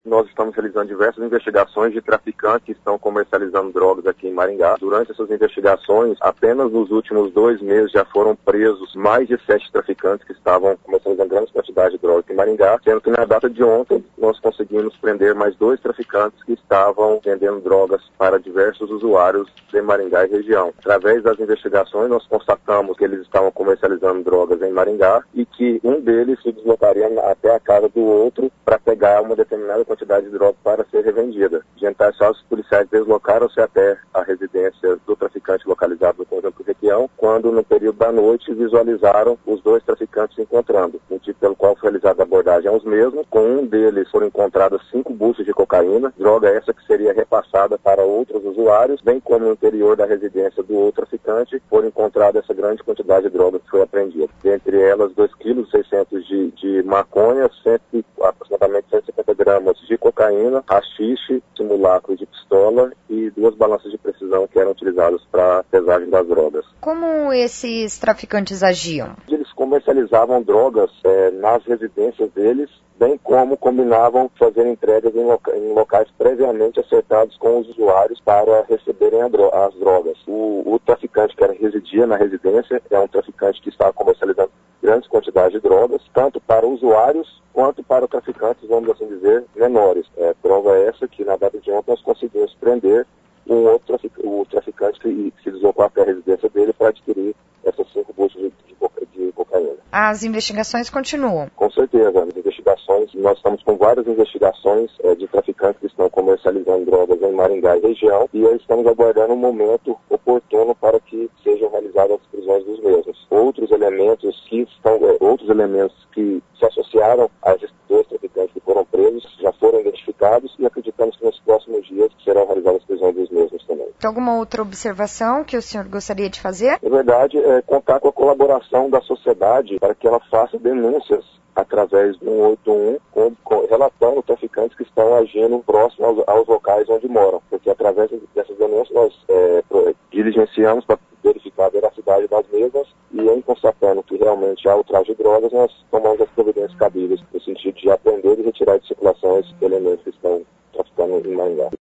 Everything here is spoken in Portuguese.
Nós estamos realizando diversas investigações de traficantes que estão comercializando drogas aqui em Maringá. Durante essas investigações, apenas nos últimos 2 meses já foram presos mais de 7 traficantes que estavam comercializando grandes quantidades de drogas aqui em Maringá, sendo que na data de ontem nós conseguimos prender mais 2 traficantes que estavam vendendo drogas para diversos usuários de Maringá e região. Através das investigações, nós constatamos que eles estavam comercializando drogas em Maringá e que um deles se deslocaria até a casa do outro para pegar uma determinada quantidade de droga para ser revendida. Diante das fases, os policiais deslocaram-se até a residência do traficante localizado no conjunto Requião, quando no período da noite visualizaram os 2 traficantes se encontrando, motivo pelo qual foi realizada a abordagem aos mesmos. Com um deles foram encontradas 5 buchas de cocaína, droga essa que seria repassada para outros usuários, bem como no interior da residência do outro traficante foram encontradas essa grande quantidade de droga que foi apreendida. Dentre elas, 2,6 kg de maconha, aproximadamente 150 gramas de cocaína, haxixe, simulacro de pistola e 2 balanças de precisão que eram utilizadas para a pesagem das drogas. Como esses traficantes agiam? Eles comercializavam drogas nas residências deles, bem como combinavam fazer entregas em locais previamente acertados com os usuários para receberem as drogas. O traficante que residia na residência é um traficante que estava comercializando grandes quantidades de drogas, tanto para usuários quanto para traficantes, vamos assim dizer, menores. Prova essa que na data de ontem nós conseguimos prender o traficante que se deslocou até a residência dele para adquirir essas 5 buchas de cocaína. As investigações continuam? Com certeza, as investigações, nós estamos com várias investigações de traficantes que estão comercializando drogas em Maringá e região, e estamos aguardando um momento oportuno para que sejam realizadas as prisões dos mesmos. Outros elementos que se associaram a esses 2 traficantes que foram presos já foram identificados e acreditamos que nos próximos dias serão realizadas as prisões dos mesmos também. Tem alguma outra observação que o senhor gostaria de fazer? Na verdade, contar com a colaboração da sociedade para que ela faça denúncias através do 181, relatando traficantes que estão agindo próximo aos locais onde moram, porque através dessas denúncias nós diligenciamos para verificar a veracidade das mesmas e em constatando que realmente há o tráfico de drogas, nós tomamos as providências cabíveis no sentido de aprender e retirar de circulação esses elementos que estão traficando em Maringá.